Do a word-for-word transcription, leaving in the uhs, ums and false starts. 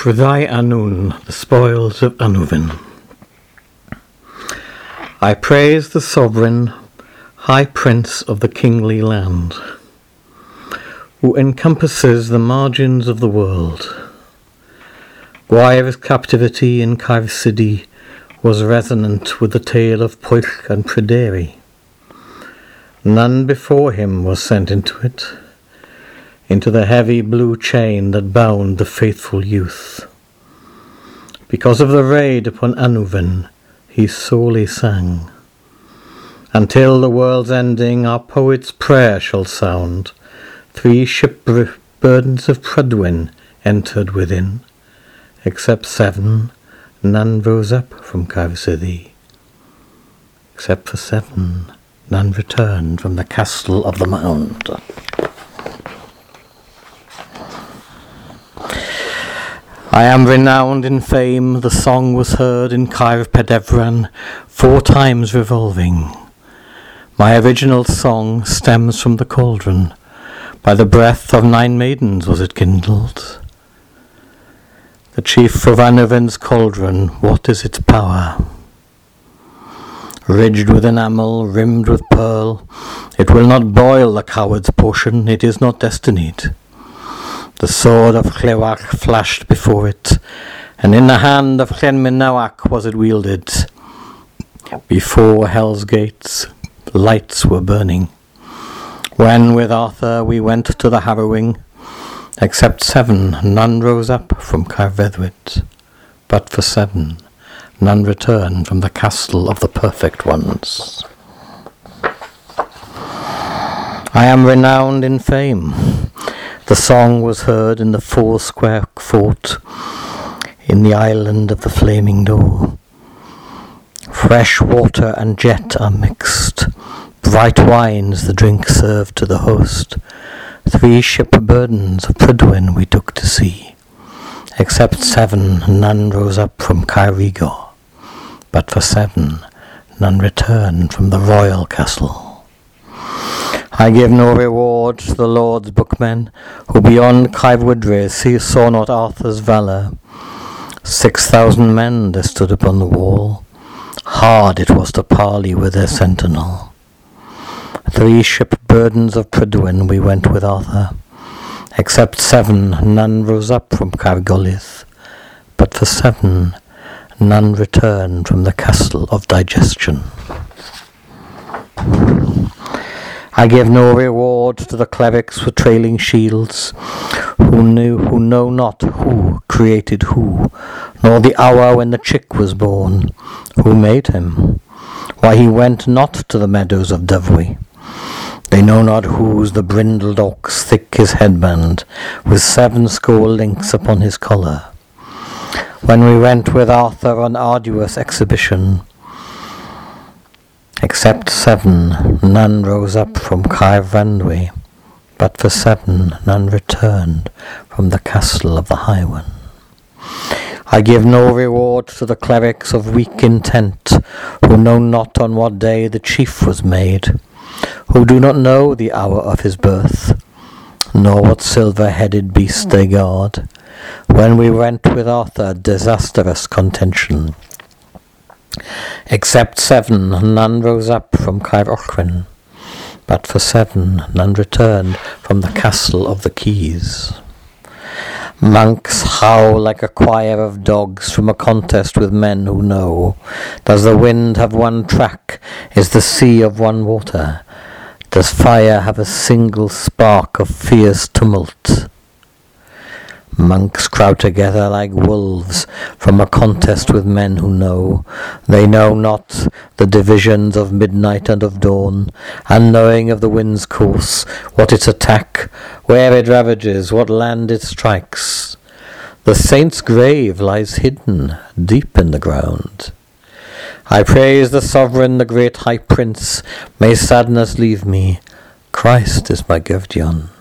Prithai Anun, the spoils of Anuvin. I praise the sovereign, high prince of the kingly land, who encompasses the margins of the world. Gwair's captivity in Caerphilly was resonant with the tale of Pwyll and Pryderi. None before him was sent into it, into the heavy blue chain that bound the faithful youth. Because of the raid upon Anuvin, he sorely sang. Until the world's ending, our poet's prayer shall sound. Three ship burdens of Prydwen entered within, except seven, none rose up from Caerphilly. Except for seven, none returned from the castle of the mound. I am renowned in fame, the song was heard in Caer Pedevran, four times revolving. My original song stems from the cauldron, by the breath of nine maidens was it kindled. The chief of Anuvin's cauldron, what is its power? Ridged with enamel, rimmed with pearl, it will not boil the coward's portion, it is not destinied. The sword of Llywach flashed before it, and in the hand of Llenminawach was it wielded. Before Hell's gates, lights were burning. When with Arthur we went to the harrowing, except seven, none rose up from Caerfedwit, but for seven, none returned from the castle of the perfect ones. I am renowned in fame. The song was heard in the four-square fort, in the island of the flaming door. Fresh water and jet are mixed, bright wines the drink served to the host. Three ship burdens of Prydwen we took to sea, except seven, none rose up from Caerigor, but for seven, none returned from the royal castle. I give no reward to the Lord's bookmen, who beyond Caerwydre saw not Arthur's valour. Six thousand men there stood upon the wall, hard it was to parley with their sentinel. Three ship burdens of Prydwen we went with Arthur, except seven, none rose up from Caergolith, but for seven, none returned from the castle of digestion. I give no reward to the clerics for trailing shields, who knew, who know not who created who, nor the hour when the chick was born, who made him, why he went not to the meadows of Dyfwy. They know not whose the brindled ox thick his headband, with seven score links upon his collar. When we went with Arthur on arduous exhibition, except seven, none rose up from Caerfandwy, but for seven, none returned from the castle of the High One. I give no reward to the clerics of weak intent, who know not on what day the chief was made, who do not know the hour of his birth, nor what silver-headed beast they guard. When we went with Arthur, disastrous contention. Except seven, none rose up from Caer Orchwyn, but for seven, none returned from the castle of the keys. Monks howl like a choir of dogs from a contest with men who know. Does the wind have one track? Is the sea of one water? Does fire have a single spark of fierce tumult? Monks crowd together like wolves from a contest with men who know. They know not the divisions of midnight and of dawn, unknowing of the wind's course, what its attack, where it ravages, what land it strikes. The saint's grave lies hidden deep in the ground. I praise the sovereign, the great high prince, may sadness leave me, Christ is my guardian.